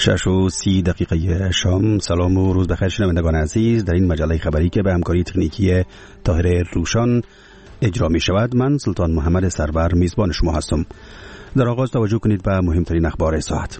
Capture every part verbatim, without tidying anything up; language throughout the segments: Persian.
شش و سی دقیقه شام. سلام و روز بخیر شنوندگان عزیز. در این مجله خبری که به همکاری تکنیکی طاهر روشان اجرا می شود، من سلطان محمد سرور میزبان شما هستم. در آغاز توجه کنید به مهمترین اخبار ساعت.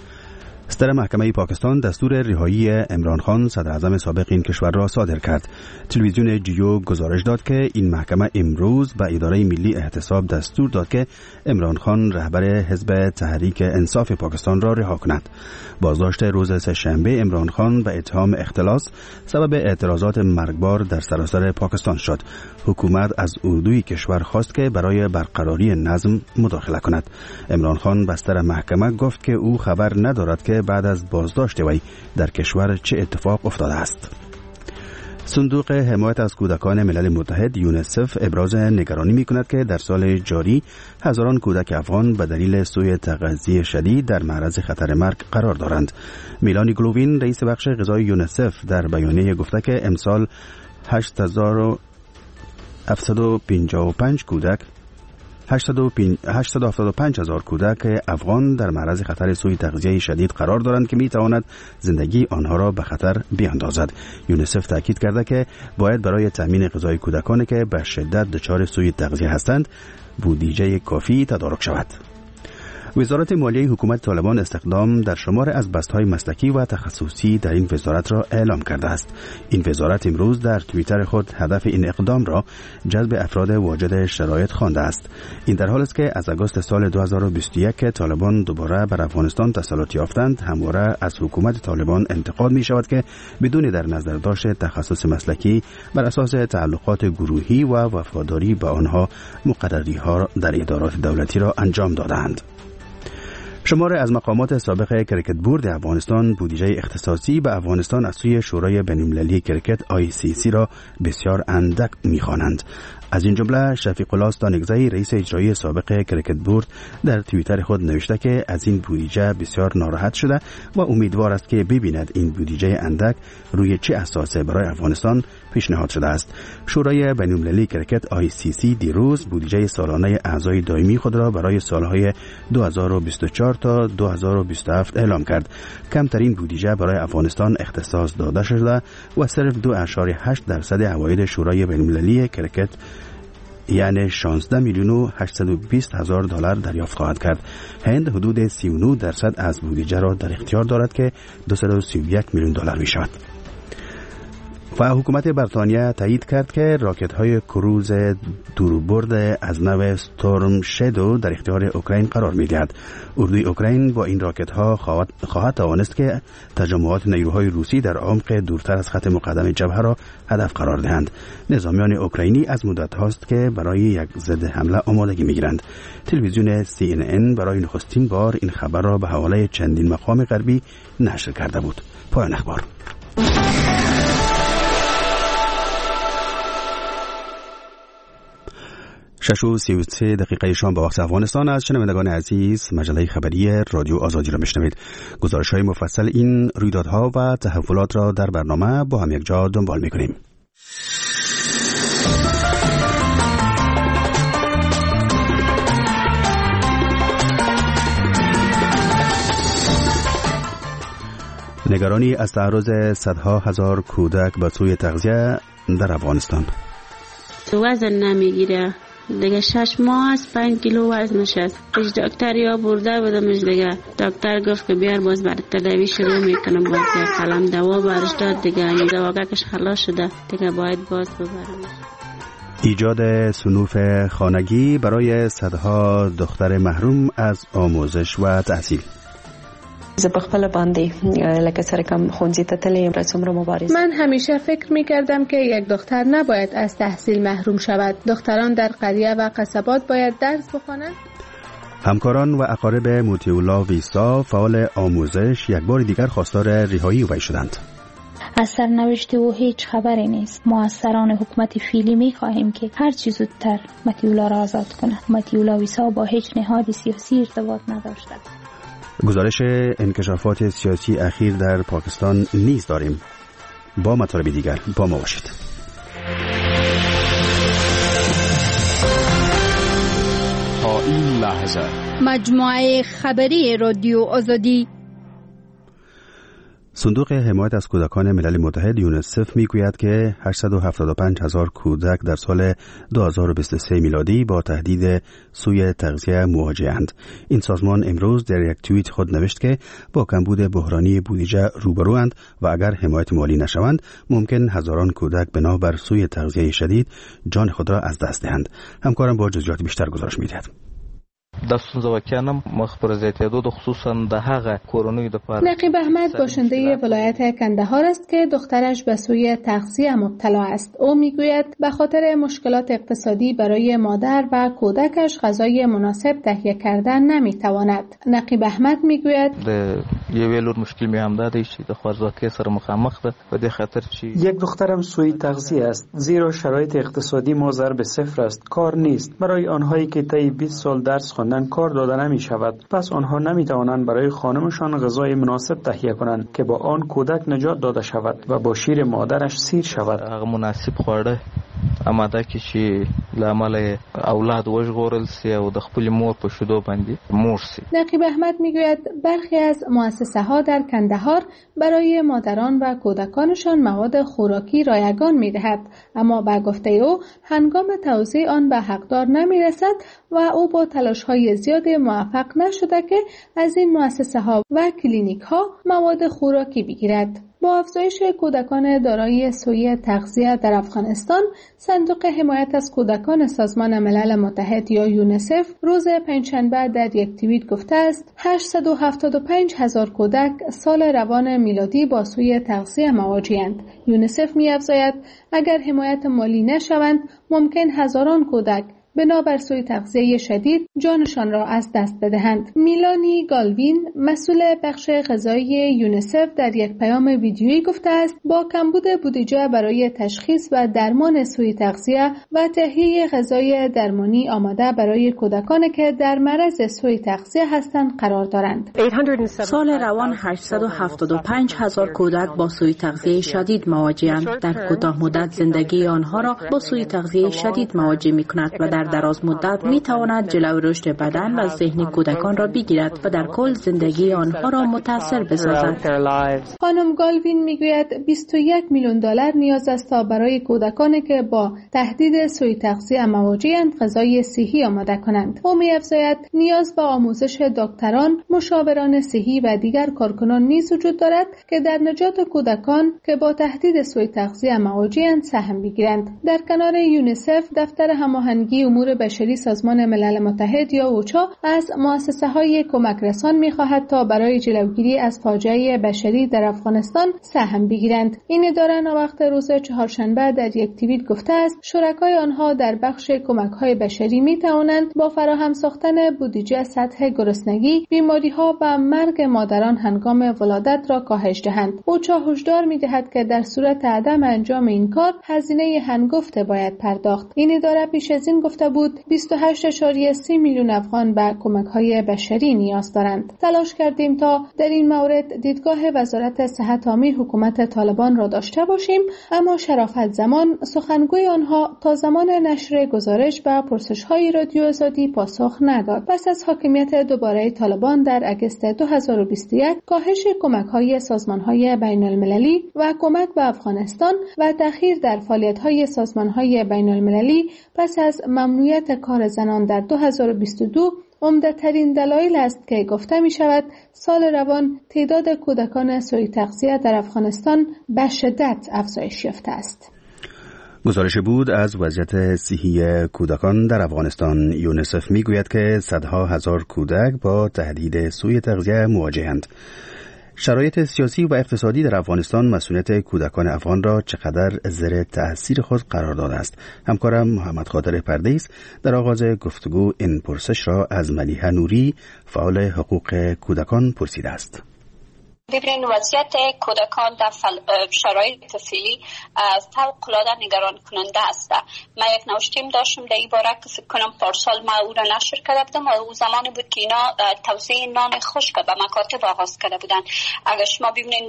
صدر محکمه پاکستان دستور رهایی عمران خان صدر اعظم سابق این کشور را صادر کرد. تلویزیون جیو گزارش داد که این محکمه امروز به اداره ملی احتساب دستور داد که عمران خان رهبر حزب تحریک انصاف پاکستان را رها کند. بازداشت روز سه‌شنبه عمران خان به اتهام اختلاس سبب اعتراضات مرگبار در سراسر پاکستان شد. حکومت از اردوی کشور خواست که برای برقراری نظم مداخله کند. عمران خان به صدر محکمه گفت که او خبر ندارد که بعد از بازداشت وی در کشور چه اتفاق افتاده است. صندوق حمایت از کودکان ملل متحد یونیسف ابراز نگرانی می کند که در سال جاری هزاران کودک افغان به دلیل سوء تغذیه شدید در معرض خطر مرگ قرار دارند. میلانی گلووین رئیس بخش غذایی یونیسف در بیانیه گفته که امسال هشت هزار هفتصد و پنجاه و پنج کودک هشتصد و هفتاد و پنج هزار کودک افغان در معرض خطر سوء تغذیه شدید قرار دارند که می تواند زندگی آنها را به خطر بیاندازد. یونیسف تاکید کرده که باید برای تامین غذای کودکانی که به شدت دچار سوء تغذیه هستند بودجه کافی تدارک شود. وزارت مالیه حکومت طالبان استخدام در شمار از بست‌های مسلکی و تخصصی در این وزارت را اعلام کرده است. این وزارت امروز در توییتر خود هدف این اقدام را جذب افراد واجد شرایط خوانده است. این در حالی است که از آگوست سال دو هزار و بیست و یک که طالبان دوباره بر افغانستان تسلط یافتند، همواره از حکومت طالبان انتقاد می شود که بدون در نظر داشت تخصص مسلکی بر اساس تعلقات گروهی و وفاداری به آنها مقرری‌ها در ادارات دولتی را انجام دادند. شمار از مقامات سابق کرکت بورد افغانستان بودجه اختصاصی به افغانستان از سوی شورای بین‌المللی کرکت آی سی سی را بسیار اندک می‌خوانند. از این جمله شفیق الله استانکزی رئیس اجرایی سابق کرکت بورد در توییتر خود نوشته که از این بودجه بسیار ناراحت شده و امیدوار است که ببیند این بودجه اندک روی چه اساس برای افغانستان پیشنهاد شده است. شورای بین‌المللی کرکت آی سی سی دیروز بودجه سالانه اعضای دائمی خود را برای سالهای دو هزار و بیست و چهار تا دو هزار و بیست و هفت اعلام کرد. کمترین بودجه برای افغانستان اختصاص داده شده و صرف دو ممیز هشت درصد عواید شورای بین‌المللی کرکت یعنی شانزده میلیون و هشتصد و بیست هزار دلار دریافت خواهد کرد. هند حدود سی و نه درصد از بودجه را در اختیار دارد که دویست و سی و یک میلیون دلار می شود. و حکومت بریتانیا تایید کرد که راکت‌های کروز دوربرد از نوع استورم شادو در اختیار اوکراین قرار می‌دهد. اردوی اوکراین با این راکت‌ها خواهد, خواهد توانست که تجمعات نیروهای روسی در عمق دورتر از خط مقدم جبهه را هدف قرار دهند. نظامیان اوکراینی از مدت هاست که برای یک ضد حمله آمادگی می‌گیرند. تلویزیون سی ان ان برای نخستین بار این خبر را به حواله چندین مقام غربی نشر کرده بود. پایان اخبار. شش و سی و سه دقیقه شام به وقت افغانستان. از شنوندگان عزیز مجله خبری رادیو آزادی را میشنوید. گزارش های مفصل این رویدادها و تحولات را در برنامه با هم یک جا دنبال میکنیم. نگرانی از تعرض صدها هزار کودک به سوء تغذیه در افغانستان. وزن نمیگیره دیگه، شش ماه از پنج کیلو وزنش است. پیش دکتر یا برده بودمش دیگه، دکتر گفت که بیار باز برای تداوی شروع میکنم. باز یک قلم دوا برش داد دیگه، این دواگکش خلاص شده دیگه، باید باز ببرمش. ایجاد صنوف خانگی برای صدها دختر محروم از آموزش و تحصیل. زه په خپل باندې لکه سره کم خونځي ته تلې رسوم رو مبارزه. من همیشه فکر می‌کردم که یک دختر نباید از تحصیل محروم شود. دختران در قریه و قصبات باید درس بخوانند. همکاران و اقارب موتیولا ویسا فعال آموزش یک بار دیگر خواستار رهایی وی شدند. از سرنوشت او هیچ خبری نیست. ما از سران حکومت فعلی می خواهیم که هر چه زودتر موتیولا را آزاد کنند. موتیولا ویسا با هیچ نهاد سیاسی ارتباط نداشته. گزارش انکشافات سیاسی اخیر در پاکستان نیز داریم. با مطالب دیگر با ما باشید. تا این لحظه مجموعه خبری رادیو آزادی صندوق حمایت از کودکان ملل متحد یونیسف میگوید که هشتصد و هفتاد و پنج هزار کودک در سال دو هزار و بیست و سه میلادی با تهدید سوء تغذیه مواجه‌اند. این سازمان امروز در یک توییت خود نوشت که با کمبود بحرانی بودجه روبروند و اگر حمایت مالی نشوند ممکن هزاران کودک بنابر سوء تغذیه شدید جان خود را از دست دهند. همکارم با جزئیات بیشتر گزارش می‌دهد. د ستونزه واقعا مخ پر زیاتېدو د خصوصا د هغه کورونیو د پاره. نقیب احمد باشنده ولایت کندهار است که دخترش به سوء تغذیه مبتلا است. او میگوید به خاطر مشکلات اقتصادی برای مادر و کودکش غذای مناسب تهیه کردن نمیتواند. نقیب احمد میگوید د یوې لور مشکل می هم ده چې د خوارځواکۍ سره مخامخ ده و د خاطر چې یک دخترم سوء تغذیه است زیرا شرایط اقتصادی ما ضرب صفر است. کار نیست. برای آنهایی که طی بیست سال درس خواندن کار داده نمی شود. پس آنها نمی توانند برای خانمشان غذای مناسب تهیه کنند که با آن کودک نجات داده شود و با شیر مادرش سیر شود. هغه مناسب خواړه اماده کې چې لامل اولاد وژغورل سی او د خپل مور په شیدو باندې مور سی. نقیب احمد میگوید برخی از مؤسسه ها در کندهار برای مادران و کودکانشان مواد خوراکی رایگان میدهد، اما با گفته او هنگام توزیع آن به حقدار نمیرسد و او با تلاش های زیاد موفق نشده که از این مؤسسه ها و کلینیک ها مواد خوراکی بگیرد. با افزایش کودکان دارای سوء تغذیه در افغانستان، صندوق حمایت از کودکان سازمان ملل متحد یا یونیسف روز پنجشنبه در یک توییت گفته است هشتصد و هفتاد و پنج هزار کودک سال روان میلادی با سوء تغذیه مواجه‌اند. یونیسف می‌افزاید اگر حمایت مالی نشوند ممکن هزاران کودک بنابر سوء تغذیه شدید جانشان را از دست بدهند. میلانی گالوین مسئول بخش غذایی یونیسف در یک پیام ویدیویی گفته است با کمبود بودجه برای تشخیص و درمان سوء تغذیه و تهیه غذای درمانی آماده برای کودکانی که در معرض سوء تغذیه هستند قرار دارند. سال روان هشتصد و هفتاد و پنج هزار کودک با سوء تغذیه شدید مواجه‌اند. در کوتاه مدت زندگی آنها را با سوء تغذیه شدید مواجه می‌کند و در دراز مدت می تواند جلوی رشد بدن و ذهنی کودکان را بگیرد و در کل زندگی آنها را متاثر بسازد. خانم گالوین میگوید بیست و یک میلیون دلار نیاز است تا برای کودکانی که با تهدید سوء تغذیه مواجه‌اند غذای صحی آماده کنند. او می‌افزاید نیاز به آموزش دکتران، مشاوران صحی و دیگر کارکنان نیز وجود دارد که در نجات کودکان که با تهدید سوء تغذیه مواجه‌اند سهم بگیرند. در کنار یونیسف دفتر هماهنگی امور بشری سازمان ملل متحد یا اوچا از مؤسسه‌های کمک رسان می‌خواهد تا برای جلوگیری از فاجعه بشری در افغانستان سهم بگیرند. این اداره وقت روز چهارشنبه در یک توییت گفته است شرکای آنها در بخش کمک‌های بشری می‌توانند با فراهم ساختن بودجه سطح گرسنگی، بیماری‌ها و مرگ مادران هنگام ولادت را کاهش دهند. اوچا هشدار می‌دهد که در صورت عدم انجام این کار هزینه هنگفت باید پرداخت. این اداره پیش از این گفته بود بیست و هشت ممیز سه میلیون افغان به کمک‌های بشری نیاز دارند. تلاش کردیم تا در این مورد دیدگاه وزارت صحت عامه حکومت طالبان را داشته باشیم، اما شرافت زمان سخنگوی آنها تا زمان نشر گزارش به پرسش‌های رادیو آزادی پاسخ نداد. پس از حاکمیت دوباره طالبان در اگست دو هزار و بیست و یک، کاهش کمک‌های سازمان‌های بین‌المللی و کمک به افغانستان و تأخیر در فعالیت‌های سازمان‌های بین‌المللی پس از ممنوعیت کار زنان در دو هزار و بیست و دو عمده ترین دلایل است که گفته می شود سال روان تعداد کودکان سوء تغذیه در افغانستان به شدت افزایش یافته است. گزارش بود از وضعیت صحی کودکان در افغانستان. یونیسف می گوید که صدها هزار کودک با تهدید سوء تغذیه مواجهند. شرایط سیاسی و اقتصادی در افغانستان مسئولیت کودکان افغان را چقدر زیر تأثیر خود قرار داده است؟ همکارم محمد خاطر پردیس در آغاز گفتگو این پرسش را از ملیحه نوری فعال حقوق کودکان پرسیده است. ببینید وضعیت کودکان در شرایط فعلی فوق‌العاده نگران کننده است. من یک نوشتیم داشتم در این باره که فکر کنم پارسال ما او را نشر کرده بودم و او زمانی بود که اینا توزیع نان خشک به مکاتب آغاز کرده بودن. اگر شما ببینید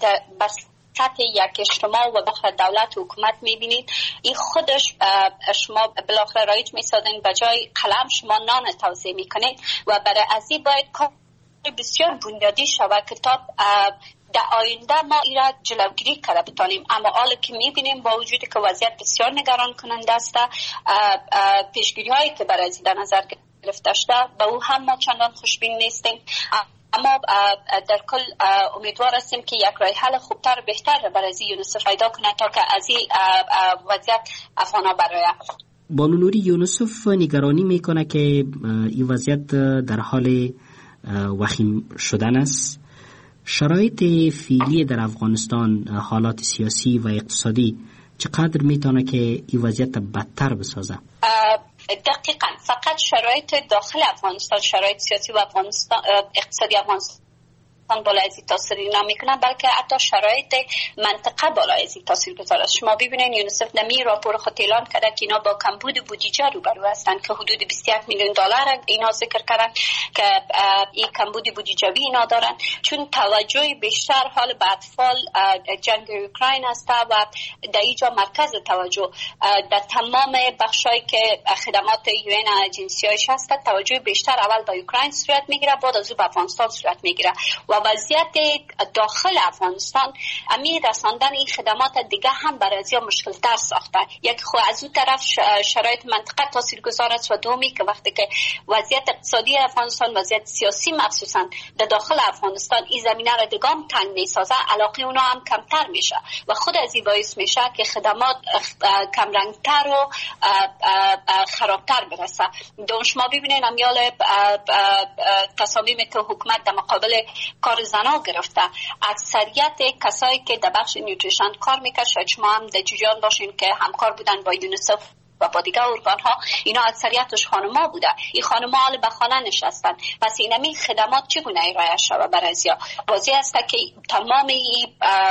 بس سطح یک اجتماع و بالاخره دولت و حکومت میبینید این خودش شما بالاخره رایج میسازین به جای قلم شما نان توزیع میکنید و برای از این باید بسیار بنیادی شود که تا در آینده ما این را جلوگیری کرده بتانیم. اما حالا که میبینیم با وجودی که وضعیت بسیار نگران کننده است، پیشگیری هایی که برای در نظر گرفته شده به او هم ما چندان خوشبین نیستیم. اما در کل امیدوار هستیم که یک راه حل خوبتر و بهتر برای یونیسف پیدا کنه تا که از این وضعیت افغانا برآید. بانو نوری، یونیسف نگرانی میکنه که این وضعیت در حال وخیم شدن است. شرایط فعلی در افغانستان، حالات سیاسی و اقتصادی چقدر میتونه که این وضعیت بدتر بسازه؟ دقیقاً فقط شرایط داخل افغانستان، شرایط سیاسی و افغانستان اقتصادی افغانستان بالا از این تاثیر نمیکنن، بلکه حتی شرایط منطقه بالا از این تاثیر گذار است. شما ببینید یونیسف نمی راپور خود اعلان کرده که اینا با کمبود بودجه روبرو هستند که حدود بیست و یک میلیون دلار اینا ذکر کردن که این کمبود بودجوی اینا دارن، چون توجه بیشتر حال به اطفال جنگ اوکراین است و در اینجا مرکز توجه در تمام بخشایی که خدمات یون اجنسی‌هاش هست توجه بیشتر اول به اوکراین صورت میگیره، بعد از اون به افغانستان صورت میگیره و وضعیت داخل افغانستان امید رساندن این خدمات دیگه هم برای ازیا مشکل تر ساخته. یک خو از اون طرف شرایط منطقه تاثیرگذار است و دومی که وقتی که وضعیت اقتصادی افغانستان، وضعیت سیاسی مخصوصا در داخل افغانستان این زمینه را دیگه هم تنگ میسازه، علاقه اونا هم کمتر میشه و خود از این باعث میشه که خدمات کمرنگتر و خرابتر برسه. دو شما ببینید امیال تصامیم که حکومت در مقابل کار زنا گرفته، اکثریت کسایی که در بخش نیوتریشن کار میکنن، شاید شما هم در جریان باشین که همکار بودن با یونیسف و با دیگه ارگان ها، اینا اکثریتش خانما بوده. این خانما حال به خانه نشستن، پس اینمی خدمات چگونه ارائه شود برای ازیا؟ واضح است که تمام این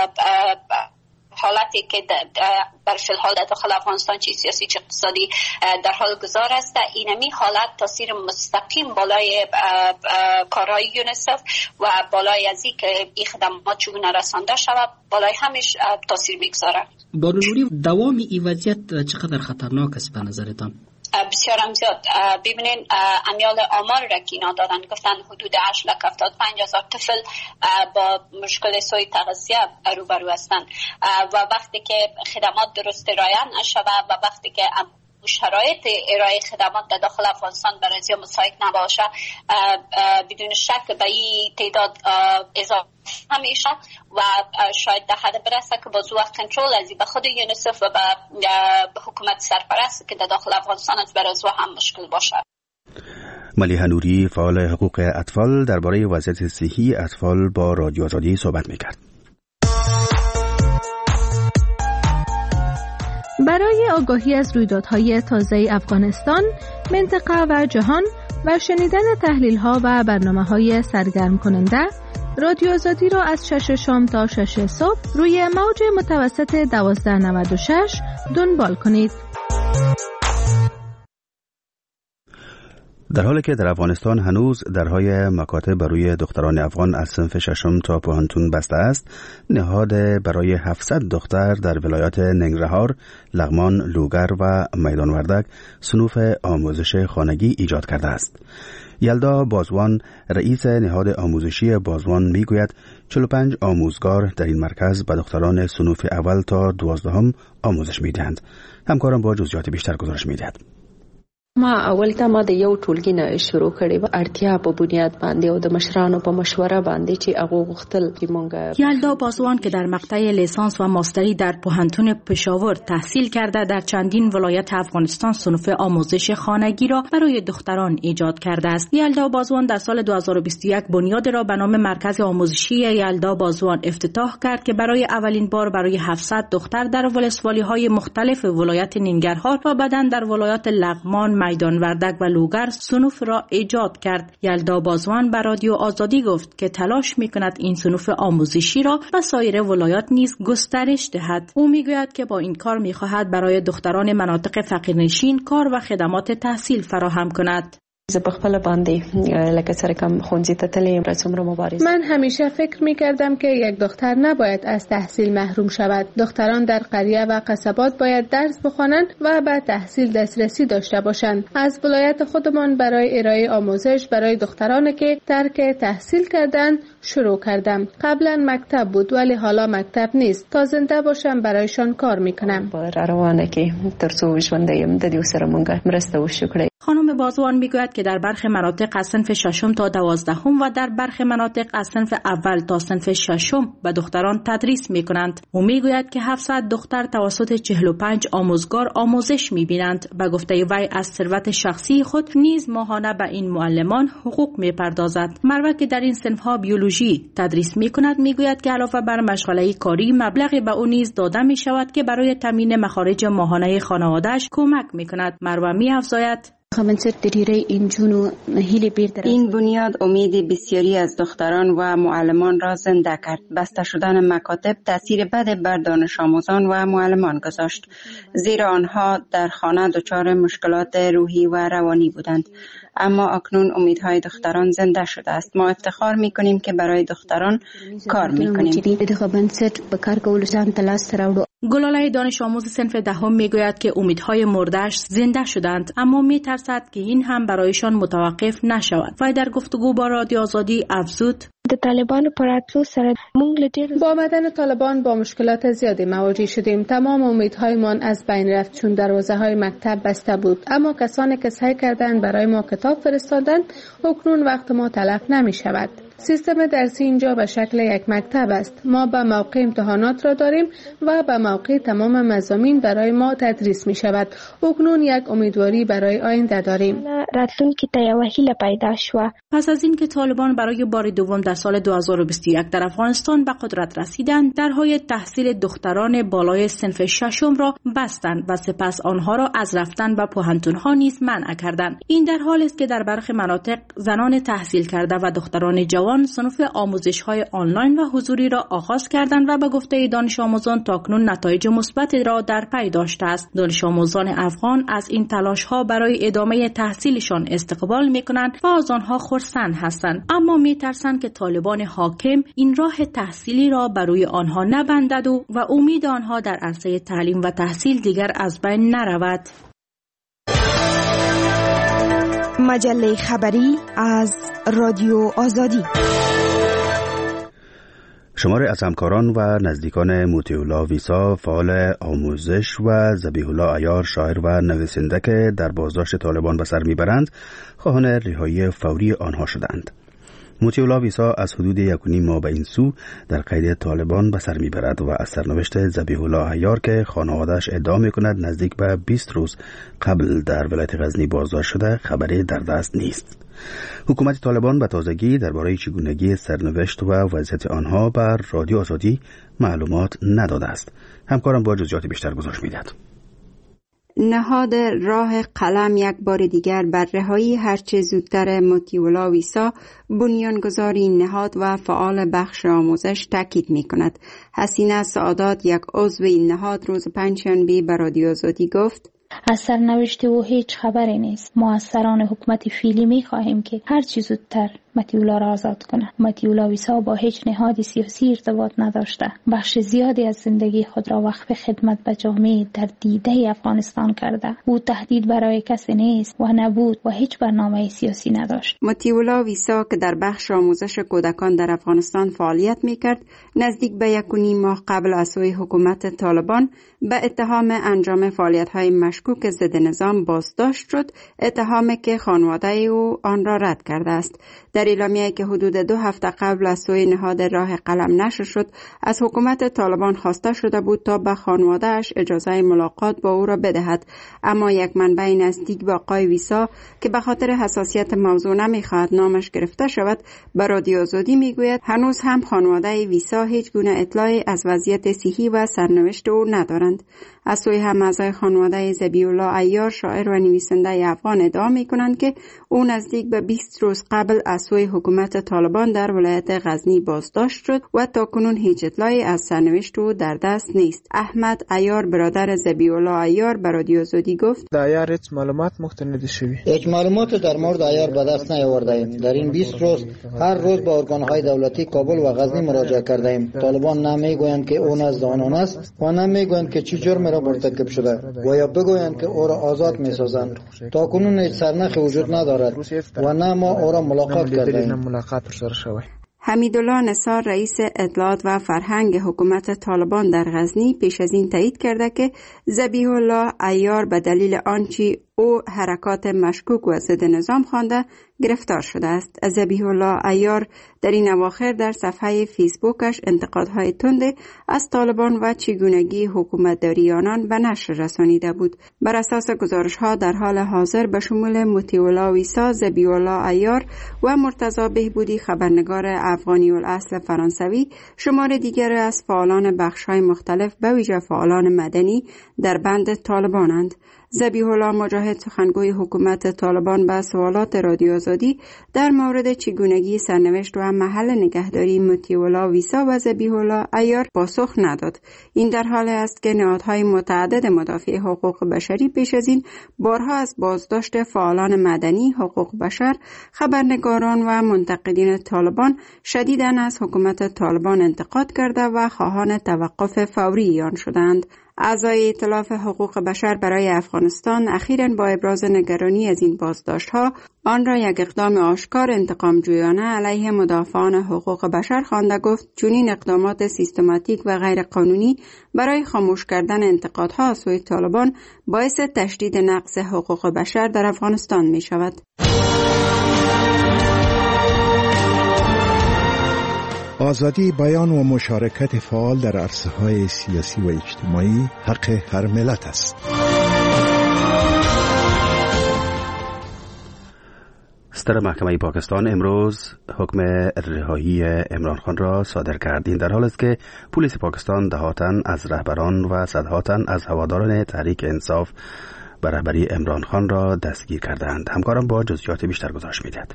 حالتی که در فی الحال در داخل افغانستان چه سیاسی چه اقتصادی در حال گذار است، اینمی حالت تاثیر مستقیم بالای کارهای یونیسف و بالای از این که این خدمات چگونه رسانده شود بالای همش تاثیر میگذاره. بانو نوری، دوام این وضعیت چقدر خطرناک است به نظرتان؟ بسیار هم زیاد. ببینین امیال آمار را که اینا دادن گفتن حدود هشت لک هفتاد و پنج هزار طفل با مشکل سوی تغذیه روبرو هستند و وقتی که خدمات درست ارائه نشود و وقتی که شرایط ارائه خدمات در داخل افغانستان برای زیاد مساعد نباشه، بدون شک به این تعداد اضافه همیشه و شاید در حد برسه که با وقت کنترل ازی به خود یونیسف و به حکومت سرپرست که در داخل افغانستان از برای هم مشکل باشه. ملیحه نوری، فعال حقوق اطفال، درباره وضعیت صحی اطفال با رادیو آزادی صحبت می‌کرد. برای آگاهی از رویدادهای تازه افغانستان، منطقه و جهان و شنیدن تحلیل‌ها و برنامه‌های سرگرم کننده، رادیو آزادی را از شش شام تا شش صبح روی موج متوسط دوازده نود و شش دنبال کنید. در حالی که در افغانستان هنوز درهای مکاتب برای دختران افغان از صنف ششم تا پوهنتون بسته است، نهاد برای هفتصد دختر در ولایات ننگرهار، لغمان، لوگر و میدان وردک صنوف آموزش خانگی ایجاد کرده است. یلدا بازوان، رئیس نهاد آموزشی بازوان، میگوید چهل و پنج آموزگار در این مرکز به دختران صنوف اول تا دوازدهم آموزش میدهند. همکارم با جزئیات بیشتر گزارش میدهد. ما اول ته ما د یو ټولګي نه شروع کړې و، اړتیا په بنیاد باندې او د مشرانو په مشوره باندې چې هغه غوښتل چې مونږ. یلدا بازوان که در مقطع لیسانس و ماستری در پوهنتون پشاور تحصیل کرده، در چندین ولایت افغانستان صنوف آموزش خانگی را برای دختران ایجاد کرده است. یلدا بازوان در سال دو هزار و بیست و یک بنیاد را به نام مرکز آموزشی یلدا بازوان افتتاح کرد که برای اولین بار برای هفتصد دختر در ولسوالی‌های مختلف ولایت ننگرهار و بعداً در ولایات لغمان، میدان وردک و لوگر صنوف را ایجاد کرد. یلدا بازوان به رادیو آزادی گفت که تلاش می‌کند این صنوف آموزشی را به سایر ولایات نیز گسترش دهد. او میگوید که با این کار می‌خواهد برای دختران مناطق فقیرنشین کار و خدمات تحصیل فراهم کند. زه په خپل باندې لکه سره کوم خونځي ته تلم را څومره مبارزه. من همیشه فکر می‌کردم که یک دختر نباید از تحصیل محروم شود. دختران در قریه و قصبات باید درس بخوانند و به تحصیل دسترسی داشته باشند. از ولایت خودمان برای ارائه آموزش برای دخترانی که ترک تحصیل کردند شروع کردم. قبلا مکتب بود ولی حالا مکتب نیست. تا زنده باشم برایشان کار میکنم. روانه که ترسو ژوندی يم د دې سره مونږه مرسته وشو. خانم بازوان میگوید که در برخی مناطق از صنف ششم تا دوازدهم و در برخی مناطق از صنف اول تا صنف ششم به دختران تدریس میکنند. او میگوید که هفتصد دختر توسط چهل و پنج آموزگار آموزش میبینند. به گفته وی از ثروت شخصی خود نیز ماهانه به این معلمان حقوق میپردازد. مروه که در این صنف ها بیولوژی تدریس میکند میگوید که علاوه بر مشغله کاری مبلغی به او نیز داده میشود که برای تامین مخارج ماهانه خانواده‌اش کمک میکند. مروه میافزاید این بنیاد امید بسیاری از دختران و معلمان را زنده کرد. بسته شدن مکاتب تاثیر بد بر دانش آموزان و معلمان گذاشت، زیرا آنها در خانه دچار مشکلات روحی و روانی بودند. اما اکنون امیدهای دختران زنده شده است. ما افتخار میکنیم که برای دختران کار میکنیم. گلاله دانش آموز صنف دهم میگوید که امیدهای مرده‌اش زنده شدند، اما میترسد که این هم برایشان متوقف نشود. و در گفتگو با رادیو آزادی افزود: با آمدن طالبان با مشکلات زیادی مواجه شدیم. تمام امیدهایمان از بین رفت چون دروازه های مکتب بسته بود. اما کسانی که سعی کردند برای ما کتاب فرستادند، اکنون وقت ما تلف نمی شود. سیستم درسی اینجا به شکل یک مکتب است. ما به موقع امتحانات را داریم و به موقع تمام مضامین برای ما تدریس می شود. اکنون یک امیدواری برای آینده داریم. پس از اینکه طالبان برای بار دوم در سال دو هزار و بیست و یک در افغانستان به قدرت رسیدند، درهای تحصیل دختران بالای صنف ششم را بستند و سپس آنها را از رفتن به پوهنتون‌ها نیز منع کردند. این در حالی است که در برخی مناطق زنان تحصیل کرده و دختران جوان صنف آموزش‌های آنلاین و حضوری را آغاز کردند و به گفته دانش آموزان تاکنون نتایج مثبت را در پی داشته است. دانش آموزان افغان از این تلاش‌ها برای ادامه تحصیلشان استقبال می‌کنند و از آنها خرسند هستند، اما می‌ترسند که طالبان حاکم این راه تحصیلی را برای آنها نبندد و, و امید آنها در عرصه تعلیم و تحصیل دیگر از بین نرود. مجله خبری از رادیو آزادی. شماری از همکاران و نزدیکان موتیولا ویسا، فعال آموزش، و ذبیح الله عیار، شاعر و نویسنده که در بازداشت طالبان به سر میبرند، خواهان رهایی فوری آنها شدند. موتیولا ویسا از حدود یک و نیم ماه به این سو در قید طالبان به سر میبرد و از سرنوشت ذبیح الله عیار که خانواده‌اش ادعا میکند نزدیک به بیست روز قبل در ولایت غزنی بازداشت شده خبری در دست نیست. حکومت طالبان به تازگی درباره چگونگی سرنوشت و وضعیت آنها بر رادیو آزادی معلومات نداده است. همکارم با جزئیات بیشتر گزارش میدهد. نهاد راه قلم یک بار دیگر بر رهایی هرچه زودتر موتیولا ویسا، بنیانگذار این نهاد و فعال بخش آموزش، تاکید می کند. حسینه سعادات، یک عضو این نهاد، روز پنجشنبه به رادیو آزادی گفت: از سرنوشت او هیچ خبری نیست. ما از سران حکومت فعلی می خواهیم که هر چیز زودتر متیولا را آزاد کنه. متیولا ویسا با هیچ نهاد سیاسی ارتباط نداشته. بخش زیادی از زندگی خود را وقف خدمت به جامعه در دیده افغانستان کرده. او تهدید برای کسی نیست و نبود و هیچ برنامه سیاسی نداشت. متیولا ویسا که در بخش آموزش کودکان در افغانستان فعالیت میکرد، نزدیک به یک و نیم ماه قبل از سوی حکومت طالبان به اتهام انجام فعالیت‌های مشکوک ضد نظام بازداشت شد، اتهامی که خانواده او آن را رد کرده است. در اعلامیه‌ای که حدود دو هفته قبل از سوی نهاد راه قلم نشر شد، از حکومت طالبان خواسته شده بود تا به خانواده‌اش اجازه ملاقات با او را بدهد، اما یک منبع نزدیک به آقای ویسا که به خاطر حساسیت موضوع نمی‌خواهد نامش گرفته شود، به رادیو آزادی میگوید هنوز هم خانواده ویسا هیچ گونه اطلاعی از وضعیت صحی و سرنوشت او ندارند. از سوی هم اعضای خانواده ذبیح الله عیار، شاعر و نویسنده افغان، ادعا می‌کنند که او نزدیک به بیست روز قبل از سوی حکومت طالبان در ولایت غزنی بازداشت شد و تاکنون هیچ اطلاعی از سرنوشت او در دست نیست. احمد عیار، برادر ذبیح الله عیار، به رادیو آزادی گفت: در عیار هیچ معلومات مختلفی شوی. هیچ معلومات در مورد عیار به دست نیاورده‌ایم. در این بیست روز هر روز به ارگان‌های دولتی کابل و غزنی مراجعه کرده‌ایم. طالبان نمیگویند که او نزد آنان است و نمیگویند که چه جرمی را مرتکب شده و یا بگویند که او را آزاد می‌سازند. تاکنون هیچ سرنخی وجود ندارد و نه ما او را ملاقات کرده‌ایم. حمیدالله نثار رئیس اطلاعات و فرهنگ حکومت طالبان در غزنی پیش از این تایید کرده که ذبیح الله عیار به دلیل آنچه او حرکات مشکوک و ضد نظام خوانده گرفتار شده است. ذبیح الله عیار در این اواخر در صفحه فیسبوکش انتقادهای تند از طالبان و چگونگی حکومتداری آنان به نشر رسانیده بود. بر اساس گزارش‌ها در حال حاضر به شمول مطیع الله ویسا، ذبیح الله عیار و مرتضی بهبودی خبرنگار افغانی الاصل فرانسوی شمار دیگر از فعالان بخش‌های مختلف به ویژه فعالان مدنی در بند طالبانند. ذبیح الله مجاهد سخنگوی حکومت طالبان به سوالات رادیو آزادی در مورد چگونگی سرنوشت و محل نگهداری مطیع الله ویسا و ذبیح الله عیار پاسخ نداد. این در حال است که نهادهای متعدد مدافع حقوق بشری پیش از این بارها از بازداشت فعالان مدنی، حقوق بشر، خبرنگاران و منتقدین طالبان شدیداً از حکومت طالبان انتقاد کرده و خواهان توقف فوری آن شدند. اعضای ائتلاف حقوق بشر برای افغانستان اخیراً با ابراز نگرانی از این بازداشت‌ها آن را یک اقدام آشکار انتقام جویانه علیه مدافعان حقوق بشر خوانده گفت چنین اقدامات سیستماتیک و غیر قانونی برای خاموش کردن انتقادها از سوی طالبان باعث تشدید نقض حقوق بشر در افغانستان می شود. آزادی بیان و مشارکت فعال در عرصه‌های سیاسی و اجتماعی حق هر ملت است. ستر محکمه پاکستان امروز حکم رهایی عمران خان را صادر کرد. این در حال است که پلیس پاکستان دهاتاً از رهبران و صدهاتاً از هواداران تحریک انصاف به رهبری عمران خان را دستگیر کردند. همکارم با جزئیات بیشتر گزارش می‌دهد.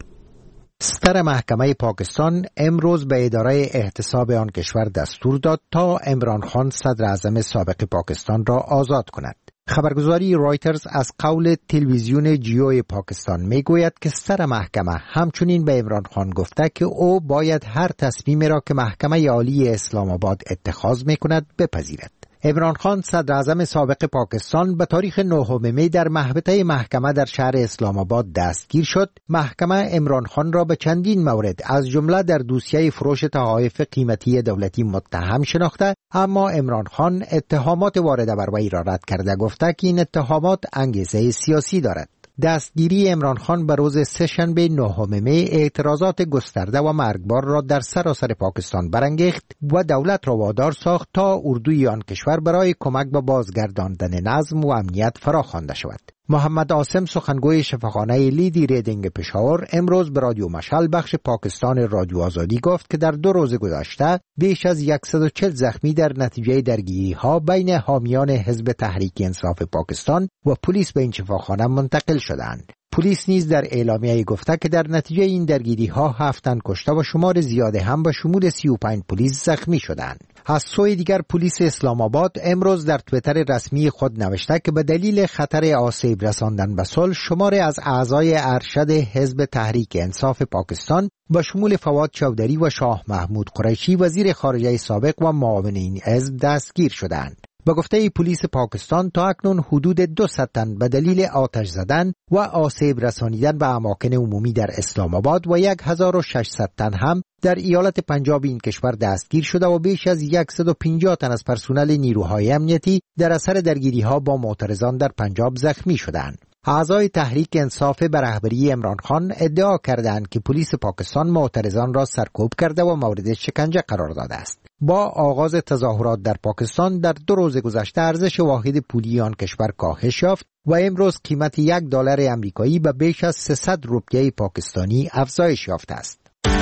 ستر محکمه پاکستان امروز به اداره احتساب آن کشور دستور داد تا عمران خان صدر اعظم سابق پاکستان را آزاد کند. خبرگزاری رایترز از قول تلویزیون جیو پاکستان می گوید که ستر محکمه همچنین به عمران خان گفته که او باید هر تصمیمی را که محکمه عالی اسلام آباد اتخاذ می کند بپذیرد. عمران خان صدر اعظم سابق پاکستان به تاریخ نهم می در محبطه محکمه در شهر اسلام آباد دستگیر شد. محکمه عمران خان را به چندین مورد از جمله در دوسیه فروش تحائف قیمتی دولتی متهم شناخته، اما عمران خان اتهامات وارده بر وی را رد کرده گفته که این اتهامات انگیزه سیاسی دارد. دستگیری عمران خان به روز سه‌شنبه نهم می اعتراضات گسترده و مرگبار را در سراسر پاکستان برانگیخت و دولت را وادار ساخت تا اردوی آن کشور برای کمک به بازگرداندن نظم و امنیت فراخوانده شود. محمد عاصم سخنگوی شفاخانه لیدی ریدینگ پشاور امروز به رادیو مشعل بخش پاکستان رادیو آزادی گفت که در دو روز گذشته بیش از صد و چهل زخمی در نتیجه درگیری‌ها بین حامیان حزب تحریک انصاف پاکستان و پلیس به این شفاخانه منتقل شدند. پلیس نیز در اعلامیه گفته که در نتیجه این درگیری‌ها هفت تن کشته و شمار زیاده هم به شمول سی و پنج پلیس زخمی شدند. از سوی دیگر پلیس اسلام آباد امروز در توییتر رسمی خود نوشته که به دلیل خطر آسیب رساندن به صلح شماری از اعضای ارشد حزب تحریک انصاف پاکستان به شمول فواد چودری و شاه محمود قریشی وزیر خارجه سابق و معاون این حزب دستگیر شدند. به گفته پلیس پاکستان تا اکنون حدود دویست تن به دلیل آتش زدن و آسیب رسانیدن به اماکن عمومی در اسلام آباد و هزار و ششصد تن هم در ایالت پنجاب این کشور دستگیر شده و بیش از صد و پنجاه تن از پرسنل نیروهای امنیتی در اثر درگیری‌ها با معترضان در پنجاب زخمی شدند. اعضای تحریک انصاف به رهبری عمران خان ادعا کردند که پلیس پاکستان معترضان را سرکوب کرده و مورد شکنجه قرار داده است. با آغاز تظاهرات در پاکستان در دو روز گذشته ارزش واحد پولی آن کشور کاهش یافت و امروز قیمت یک دلار امریکایی به بیش از سیصد روپیه پاکستانی افزایش یافته است.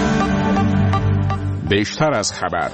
بیشتر از خبر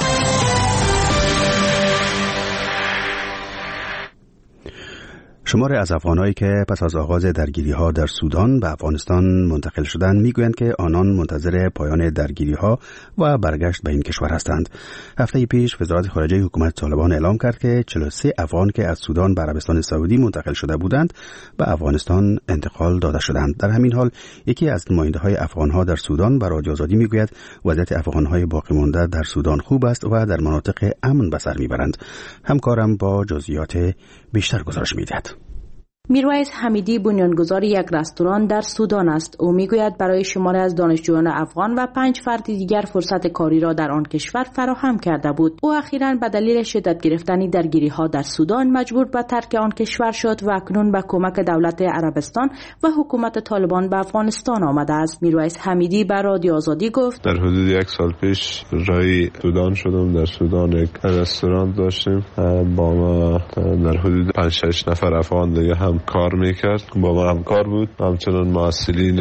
شماری از افغانایی که پس از آغاز درگیری‌ها در سودان به افغانستان منتقل شدند میگویند که آنان منتظر پایان درگیری‌ها و برگشت به این کشور هستند. هفته پیش وزارت خارجه حکومت طالبان اعلام کرد که چهل و سه افغان که از سودان به عربستان سعودی منتقل شده بودند به افغانستان انتقال داده شدند. در همین حال یکی از نماینده‌های افغان‌ها در سودان به رادیو آزادی میگوید وضعیت افغان‌های باقی مانده در سودان خوب است و در مناطق امن به سر میبرند. همکارم با جزئیات بیشتر گزارش می‌دهد. میرویس حمیدی بنیانگذار یک رستوران در سودان است. او میگوید برای شماری از دانشجویان افغان و پنج فرد دیگر فرصت کاری را در آن کشور فراهم کرده بود. او اخیراً به دلیل شدت گرفتن درگیری‌ها در سودان مجبور به ترک آن کشور شد و اکنون به کمک دولت عربستان و حکومت طالبان به افغانستان آمده است. میرویس حمیدی به رادیو آزادی گفت: در حدود یک سال پیش رای سودان شدم. در سودان یک رستوران داشتیم، با ما در حدود پنج شش نفر افغان دیگه هم کار میکرد، با ما همکار بود. همچنان معسلین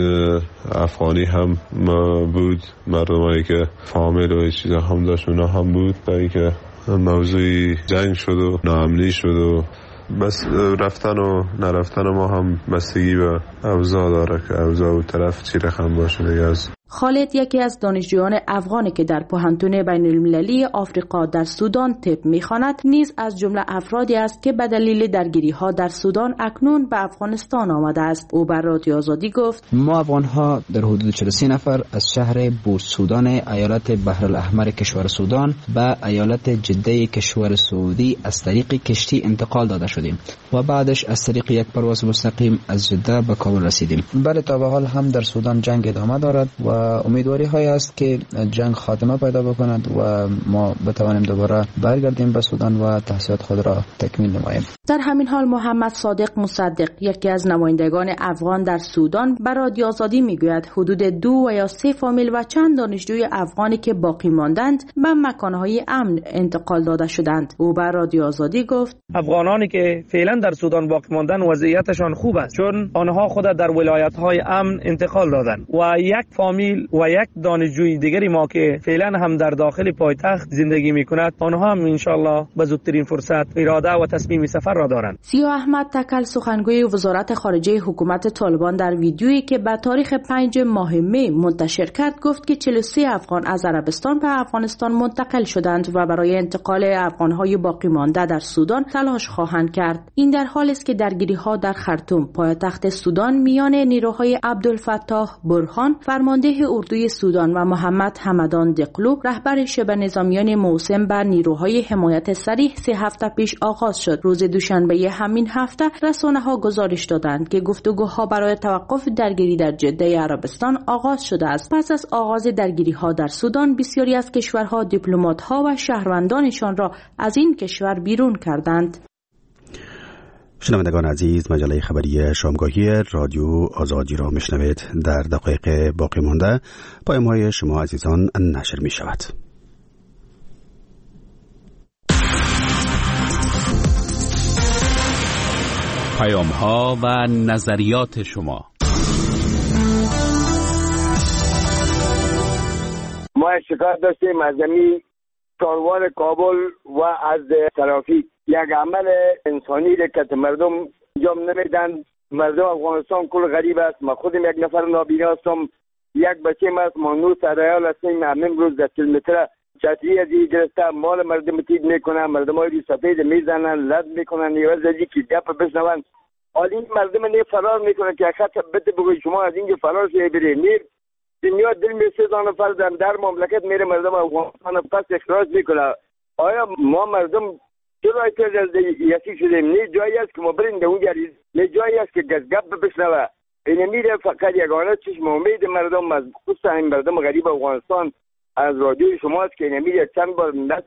افغانی هم بود، مردمایی که فامیل و چیزا هم داشت اونا هم بود. تا اینکه موضوعی جنگ شد و ناامنی شد و بس رفتن و نرفتن ما هم بستگی به اوضاع داره که اوضاع و طرف چی رقم باشه دیگه. از خالد یکی از دانشجویان افغانی که در پوهنتون بین المللی آفریقا در سودان طب میخواند نیز از جمله افرادی است که به دلیل درگیری ها در سودان اکنون به افغانستان آمده است. او بر رادیو آزادی گفت: ما افغان ها در حدود چهل و سه نفر از شهر بورس سودان ایالت بحرالاحمر کشور سودان به ایالت جده کشور سعودی از طریق کشتی انتقال داده شدیم و بعدش از طریق یک پرواز مستقیم از جده به کابل رسیدیم. بله، تا به حال هم در سودان جنگ ادامه دارد و امیدواری های است که جنگ خاتمه پیدا بکند و ما بتوانیم دوباره برگردیم به سودان و تحصیلات خود را تکمیل نماییم. در همین حال محمد صادق مصدق یکی از نمایندگان افغان در سودان به رادیو آزادی میگوید حدود دو و یا سه فامیل و چند دانشجوی افغانی که باقی ماندند به مکانهای امن انتقال داده شدند. او به رادیو آزادی گفت: افغانانی که فعلا در سودان باقی ماندن وضعیتشان خوب است، چون آنها خود در ولایت‌های امن انتقال دادند و یک فامیل و یک دانشجوی دیگری ما که فعلا هم در داخل پایتخت زندگی میکند، آنها هم انشالله به زودترین فرصت اراده و تصمیم سفر را دارند. سیاه احمد تکل سخنگوی وزارت خارجه حکومت طالبان در ویدیویی که به تاریخ پنج ماه می منتشر کرد گفت که چهل و سه افغان از عربستان به افغانستان منتقل شدند و برای انتقال افغانهای باقی مانده در سودان تلاش خواهند کرد. این در حالی است که درگیری‌ها در خرطوم پایتخت سودان میان نیروهای عبدالفتاح برهان فرمانده اردوی سودان و محمد حمدان دقلو رهبر شبه نظامیان موسم بر نیروهای حمایت صریح سه هفته پیش آغاز شد. روز دوشنبه همین هفته رسانه‌ها گزارش دادند که گفتگوها برای توقف درگیری در جده عربستان آغاز شده است. پس از آغاز درگیری‌ها در سودان بسیاری از کشورها دیپلمات‌ها و شهروندانشان را از این کشور بیرون کردند. شنوندگان عزیز، مجله خبری شامگاهی رادیو آزادی را میشنوید. در دقایق باقی مانده پیام‌های شما عزیزان نشر می شود. پیام‌ها و نظریات شما. ما شکایت داشتیم از زمین کاروان کابل و از ترافیک. یک عمل انسانی را که مردم انجام نمیدن. مردم افغانستان کل غریب است. ما خودم یک نفر نابینا هستم، یک بچه ما است، ما نو سرایال هستیم. همین روز در کیلومتر چتری از این گرفته مال مردم تیز میکنن، مردم های سفید میزنن، لد میکنن، یواز از این که گپ بشنون. حالا این مردم نی فرار میکنن که خط بده بگوی شما از اینجا فرار شوی بری. نیر دنیا دل می سه نفر در مملکت میره مردم افغانستان پس اخراج میکنه. آیا ما مردم چرا ایتر یکی شدیم؟ نه جایی است که ما بریم در اونجا، نه جایی است که گپ بشنوه. این میره فقط یگانه چشم امید مردم از خصوصا این مردم غریب افغانستان از رادیو شماست که این میره چند بار مدت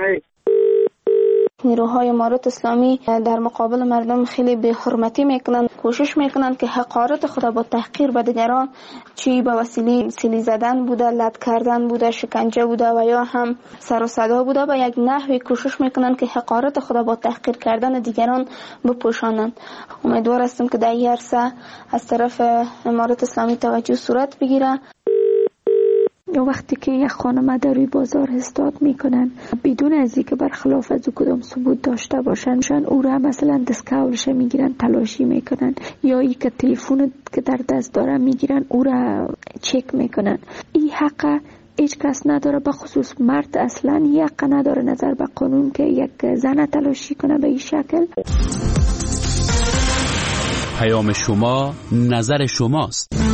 نیروهای امارات اسلامی در مقابل مردم خیلی به حرمتی میکنند، کوشش میکنند که حقارت خود با تحقیر به دیگران، چی به وسیله سیلی زدن بوده، لد کردن بوده، شکنجه بوده و یا هم سر و صدا بوده، به یک نحوی کوشش میکنند که حقارت خود با تحقیر کردن دیگران بپوشانند. امیدوار هستم که در این عرصه از طرف امارات اسلامی توجه صورت بگیره. وقتی که یک خانم در روی بازار استاد میکنن بدون از اینکه برخلاف از کدام ثبوت داشته باشن، او را مثلا دستکاورش میگیرن، تلاشی میکنن، یا ای که تلفن که در دست دارن میگیرن او را چک میکنن. این حق هیچ کس نداره، به خصوص مرد اصلا یک حق نداره نظر به قانون که یک زن تلاشی کنه به این شکل. پیام شما نظر شماست.